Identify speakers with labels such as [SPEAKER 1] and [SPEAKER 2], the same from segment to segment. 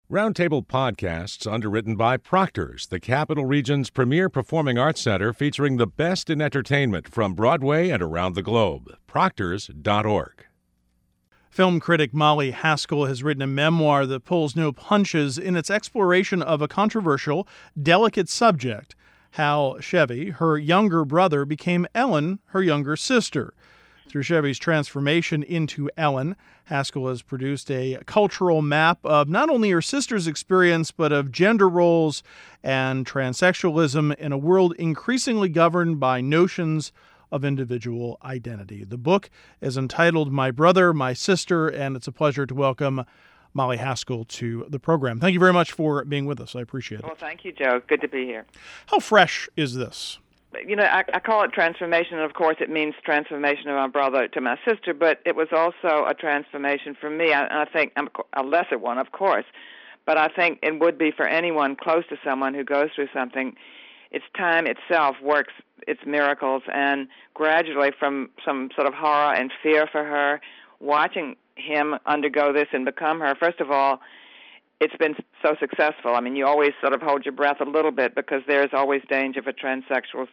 [SPEAKER 1] Roundtable Podcasts, underwritten by Proctor's, the Capital Region's premier performing arts center featuring the best in entertainment from Broadway and around the globe. Proctors.org.
[SPEAKER 2] Film critic Molly Haskell has written a memoir that pulls no punches in its exploration of a controversial, delicate subject, how Chevy, her younger brother, became Ellen, her younger sister. Through Chevy's transformation into Ellen, Haskell has produced a cultural map of not only her sister's experience, but of gender roles and transsexualism in a world increasingly governed by notions of individual identity. The book is entitled My Brother, My Sister, and it's a pleasure to welcome Molly Haskell to the program. Thank you very much for being with us. I appreciate it.
[SPEAKER 3] Well, thank you, Joe. Good to be here.
[SPEAKER 2] How fresh is this?
[SPEAKER 3] You know, I call it transformation, and of course it means transformation of my brother to my sister, but it was also a transformation for me. I think I'm a lesser one, of course, but I think it would be for anyone close to someone who goes through something. It's time itself works its miracles, and gradually from some sort of horror and fear for her, watching him undergo this and become her, first of all, it's been so successful. I mean, you always sort of hold your breath a little bit because there's always danger for transsexuals.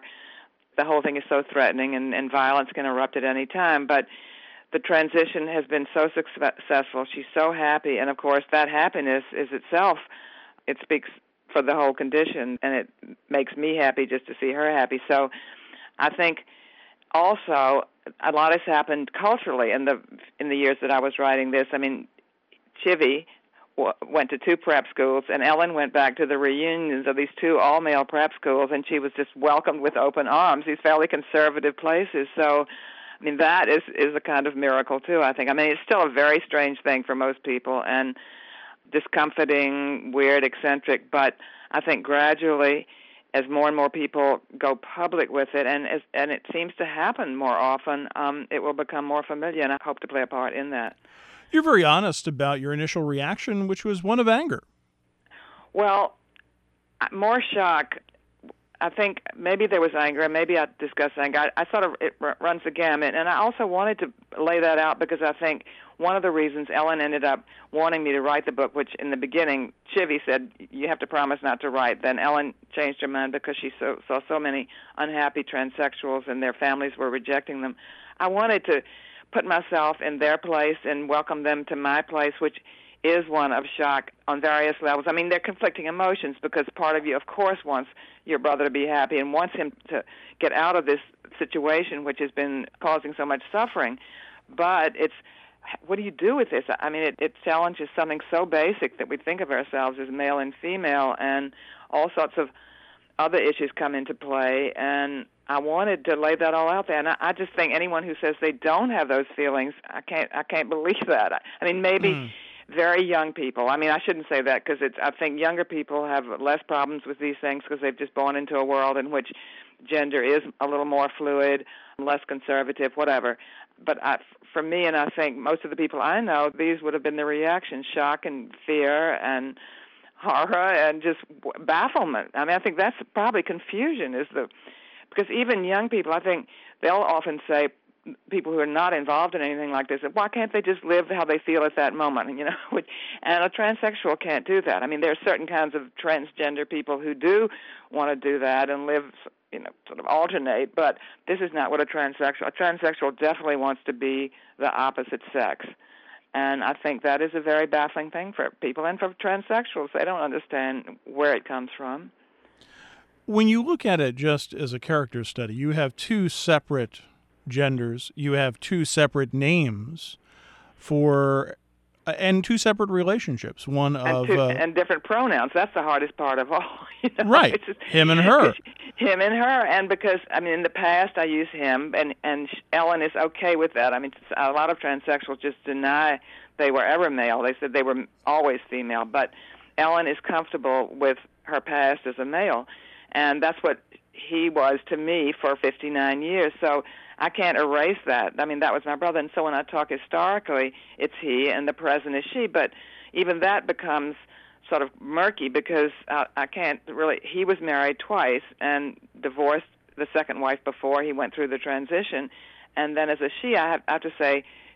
[SPEAKER 3] The whole thing is so threatening, and violence can erupt at any time. But the transition has been so successful. She's so happy, and of course that happiness is itself, it speaks for the whole condition, and it makes me happy just to see her happy. So I think also a lot has happened culturally in the years that I was writing this. I mean, Chivy went to 2 prep schools, and Ellen went back to the reunions of these 2 all-male prep schools, and she was just welcomed with open arms, these fairly conservative places. So, I mean, that is a kind of miracle, too, I think. I mean, it's still a very strange thing for most people, and discomforting, weird, eccentric, but I think gradually, as more and more people go public with it, and it seems to happen more often, it will become more familiar, and I hope to play a part in that.
[SPEAKER 2] You're very honest about your initial reaction, which was one of anger.
[SPEAKER 3] Well, more shock. I think maybe there was anger, and maybe I discussed anger. I sort of, it runs the gamut, and I also wanted to lay that out because I think one of the reasons Ellen ended up wanting me to write the book, which in the beginning, Chivy said, you have to promise not to write. Then Ellen changed her mind because she saw so many unhappy transsexuals and their families were rejecting them. I wanted to put myself in their place and welcome them to my place, which is one of shock on various levels. I mean, they're conflicting emotions because part of you, of course, wants your brother to be happy and wants him to get out of this situation which has been causing so much suffering. But it's, what do you do with this? I mean, it challenges something so basic that we think of ourselves as male and female, and all sorts of other issues come into play, and I wanted to lay that all out there. And I just think anyone who says they don't have those feelings, I can't believe that. I mean, maybe very young people. I mean, I shouldn't say that because I think younger people have less problems with these things because they've just born into a world in which gender is a little more fluid, less conservative, whatever. But for me, and I think most of the people I know, these would have been the reactions: shock and fear and horror and just bafflement. I mean, I think that's probably confusion because even young people, I think they'll often say, people who are not involved in anything like this, why can't they just live how they feel at that moment, you know? And a transsexual can't do that. I mean, there are certain kinds of transgender people who do want to do that and live, you know, sort of alternate, but this is not what a transsexual definitely wants to be the opposite sex. And I think that is a very baffling thing for people and for transsexuals. They don't understand where it comes from.
[SPEAKER 2] When you look at it just as a character study, you have 2 separate genders, you have 2 separate names and 2 separate relationships. One
[SPEAKER 3] and different pronouns. That's the hardest part of all. You know?
[SPEAKER 2] Right, him and her.
[SPEAKER 3] Him and her, and because I mean, in the past I use him, and Ellen is okay with that. I mean, a lot of transsexuals just deny they were ever male. They said they were always female, but Ellen is comfortable with her past as a male, and that's what he was to me for 59 years. So I can't erase that. I mean, that was my brother, and so when I talk historically, it's he, and the present is she. But even that becomes sort of murky because I can't really. He was married twice and divorced the second wife before he went through the transition, and then as a she, I have to say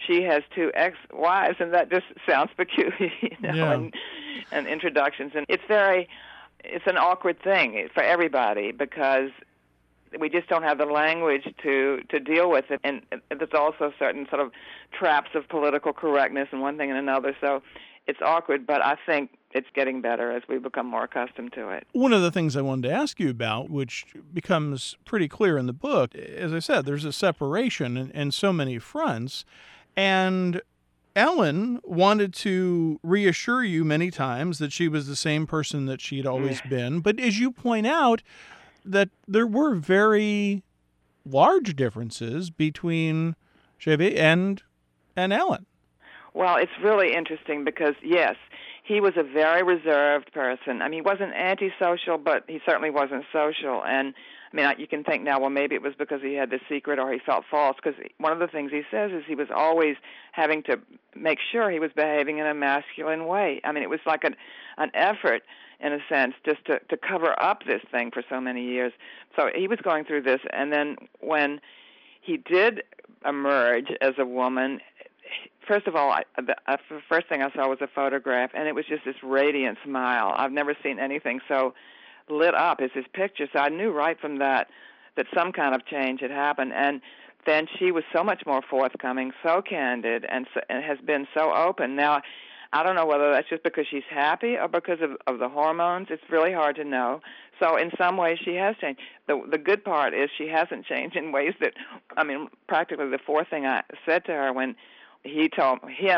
[SPEAKER 3] she has two ex-wives, and that just sounds peculiar,
[SPEAKER 2] Yeah.
[SPEAKER 3] and introductions. And it's an awkward thing for everybody because we just don't have the language to deal with it. And there's also certain sort of traps of political correctness and one thing and another. So it's awkward, but I think it's getting better as we become more accustomed to it.
[SPEAKER 2] One of the things I wanted to ask you about, which becomes pretty clear in the book, as I said, there's a separation in so many fronts. And Ellen wanted to reassure you many times that she was the same person that she'd always been. But as you point out, that there were very large differences between Chevy and Ellen.
[SPEAKER 3] Well, it's really interesting because, yes, he was a very reserved person. I mean, he wasn't antisocial, but he certainly wasn't social. And, I mean, you can think now, well, maybe it was because he had this secret or he felt false, because one of the things he says is he was always having to make sure he was behaving in a masculine way. I mean, it was like an effort, in a sense, just to cover up this thing for so many years. So he was going through this, and then when he did emerge as a woman, first of all, the first thing I saw was a photograph, and it was just this radiant smile. I've never seen anything so lit up as his picture, so I knew right from that some kind of change had happened. And then she was so much more forthcoming, so candid, and has been so open. Now, I don't know whether that's just because she's happy or because of the hormones. It's really hard to know. So in some ways she has changed. The good part is she hasn't changed in ways that, I mean, practically the fourth thing I said to her when he told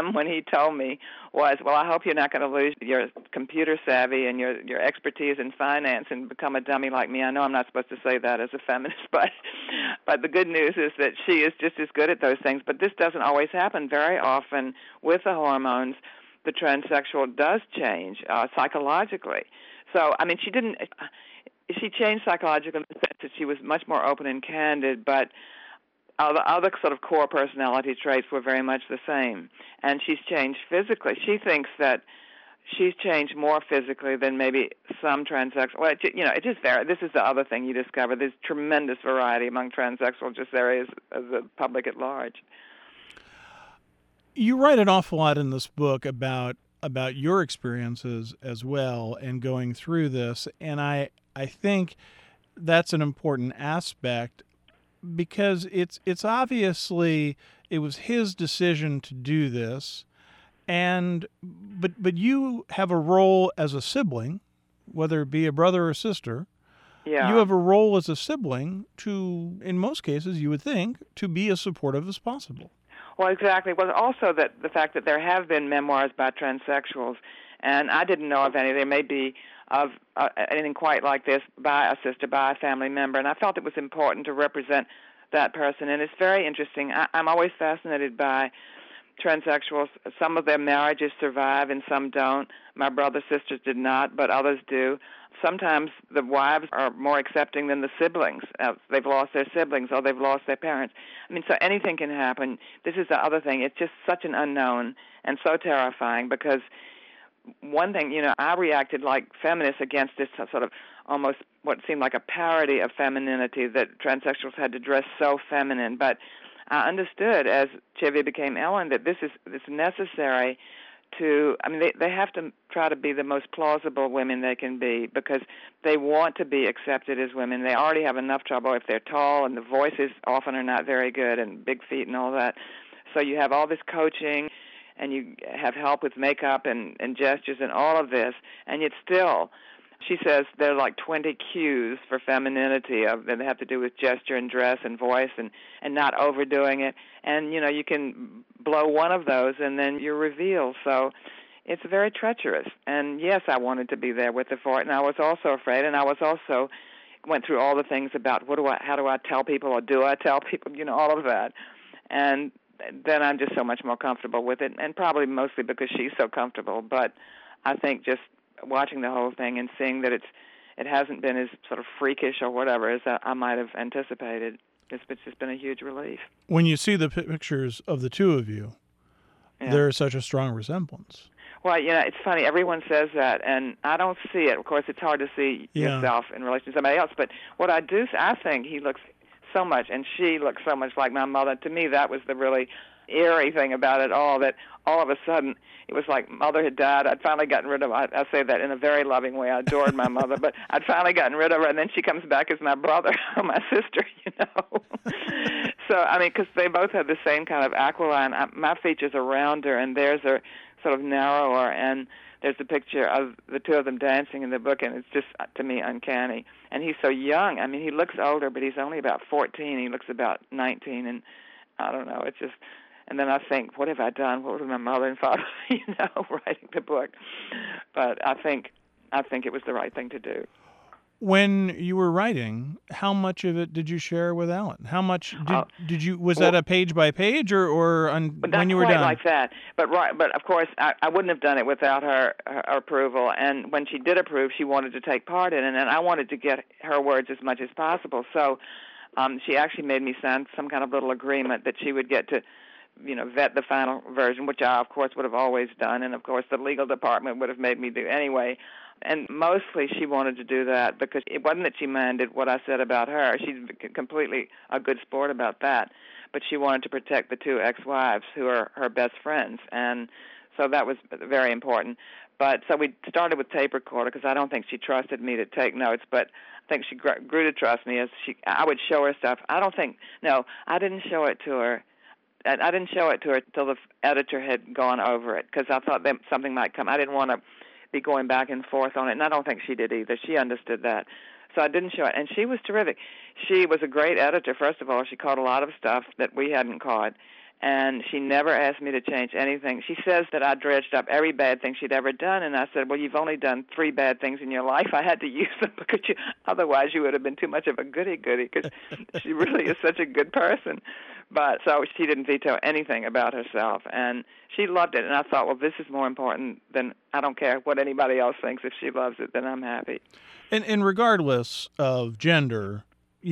[SPEAKER 3] me was, well, I hope you're not going to lose your computer savvy and your expertise in finance and become a dummy like me. I know I'm not supposed to say that as a feminist, but the good news is that she is just as good at those things. But this doesn't always happen. Very often with the hormones, the transsexual does change psychologically. So, I mean, she changed psychologically in the sense that she was much more open and candid, but other sort of core personality traits were very much the same. And she's changed physically. She thinks that she's changed more physically than maybe some transsexual. Well, it just varies. This is the other thing you discover. There's tremendous variety among transsexuals, just there is as the public at large.
[SPEAKER 2] You write an awful lot in this book about your experiences as well and going through this, and I think that's an important aspect because it's obviously it was his decision to do this, but you have a role as a sibling, whether it be a brother or sister.
[SPEAKER 3] Yeah.
[SPEAKER 2] You have a role as a sibling to, in most cases, you would think, to be as supportive as possible.
[SPEAKER 3] Well, exactly. Well, also that the fact that there have been memoirs about transsexuals, and I didn't know of any. There may be of anything quite like this by a sister, by a family member, and I felt it was important to represent that person. And it's very interesting. I'm always fascinated by transsexuals. Some of their marriages survive and some don't. My brother's sisters did not, but others do. Sometimes the wives are more accepting than the siblings. They've lost their siblings or they've lost their parents. I mean, so anything can happen. This is the other thing. It's just such an unknown and so terrifying because one thing, I reacted like feminists against this sort of almost what seemed like a parody of femininity, that transsexuals had to dress so feminine. But I understood as Chevy became Ellen that this is necessary to, I mean, they have to try to be the most plausible women they can be because they want to be accepted as women. They already have enough trouble if they're tall and the voices often are not very good and big feet and all that. So you have all this coaching and you have help with makeup and gestures and all of this, and yet still, she says there are like 20 cues for femininity that have to do with gesture and dress and voice and not overdoing it. And, you can blow one of those and then you're revealed. So it's very treacherous. And, yes, I wanted to be there with her for it, and I was also afraid, and I was also went through all the things about how do I tell people or do I tell people, all of that. And then I'm just so much more comfortable with it, and probably mostly because she's so comfortable. But I think just watching the whole thing and seeing that it hasn't been as sort of freakish or whatever as I might have anticipated, it's just been a huge relief.
[SPEAKER 2] When you see the pictures of the two of you, there is such a strong resemblance.
[SPEAKER 3] Well, it's funny. Everyone says that, and I don't see it. Of course, it's hard to see yourself in relation to somebody else. But what I do, I think he looks so much, and she looks so much like my mother. To me, that was the really eerie thing about it all, that all of a sudden it was like Mother had died. I'd finally gotten rid of her. I say that in a very loving way. I adored my mother, but I'd finally gotten rid of her, and then she comes back as my brother or my sister, So, I mean, because they both have the same kind of aquiline. My features are rounder, and theirs are sort of narrower, and there's a picture of the two of them dancing in the book, and it's just, to me, uncanny. And he's so young. I mean, he looks older, but he's only about 14. He looks about 19, and I don't know. It's just, and then I think, what have I done? What was my mother and father, writing the book? But I think it was the right thing to do.
[SPEAKER 2] When you were writing, how much of it did you share with Alan? How much did you? Was that a page by page, or when you were done?
[SPEAKER 3] Not quite like that, but of course I wouldn't have done it without her approval. And when she did approve, she wanted to take part in it, and I wanted to get her words as much as possible. So she actually made me sign some kind of little agreement that she would get to, vet the final version, which I, of course, would have always done, and of course the legal department would have made me do anyway. And mostly she wanted to do that because it wasn't that she minded what I said about her. She's completely a good sport about that. But she wanted to protect the two ex-wives who are her best friends. And so that was very important. But so we started with tape recorder because I don't think she trusted me to take notes. But I think she grew to trust me as I would show her stuff. I didn't show it to her. I didn't show it to her until the editor had gone over it because I thought that something might come. I didn't want to be going back and forth on it, and I don't think she did either. She understood that. So I didn't show it, and she was terrific. She was a great editor, first of all. She caught a lot of stuff that we hadn't caught, and she never asked me to change anything. She says that I dredged up every bad thing she'd ever done, and I said, well, you've only done 3 bad things in your life. I had to use them because otherwise you would have been too much of a goody-goody because she really is such a good person. But so she didn't veto anything about herself, and she loved it. And I thought, well, this is more important than, I don't care what anybody else thinks. If she loves it, then I'm happy.
[SPEAKER 2] And regardless of gender,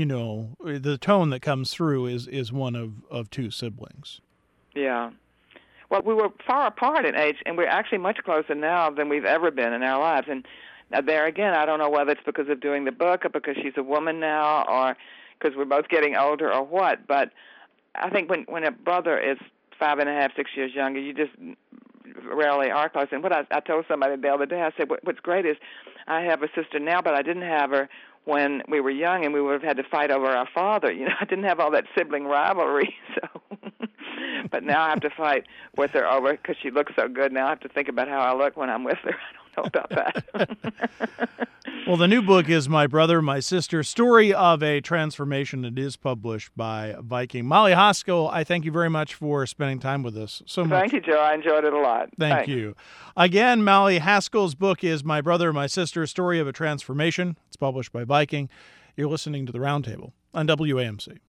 [SPEAKER 2] the tone that comes through is one of two siblings.
[SPEAKER 3] Yeah. Well, we were far apart in age, and we're actually much closer now than we've ever been in our lives. And there again, I don't know whether it's because of doing the book or because she's a woman now or because we're both getting older or what, but I think when a brother is 5.5, 6 years younger, you just rarely are close. And what I told somebody the other day, I said, what's great is I have a sister now, but I didn't have her when we were young, and we would have had to fight over our father. I didn't have all that sibling rivalry, so. But now I have to fight with her over because she looks so good. Now I have to think about how I look when I'm with her. I don't know about that.
[SPEAKER 2] Well, the new book is My Brother, My Sister, Story of a Transformation. It is published by Viking. Molly Haskell, I thank you very much for spending time with us so much.
[SPEAKER 3] Thank you, Joe. I enjoyed it a lot.
[SPEAKER 2] Thank you. Again, Molly Haskell's book is My Brother, My Sister, Story of a Transformation. It's published by Viking. You're listening to The Roundtable on WAMC.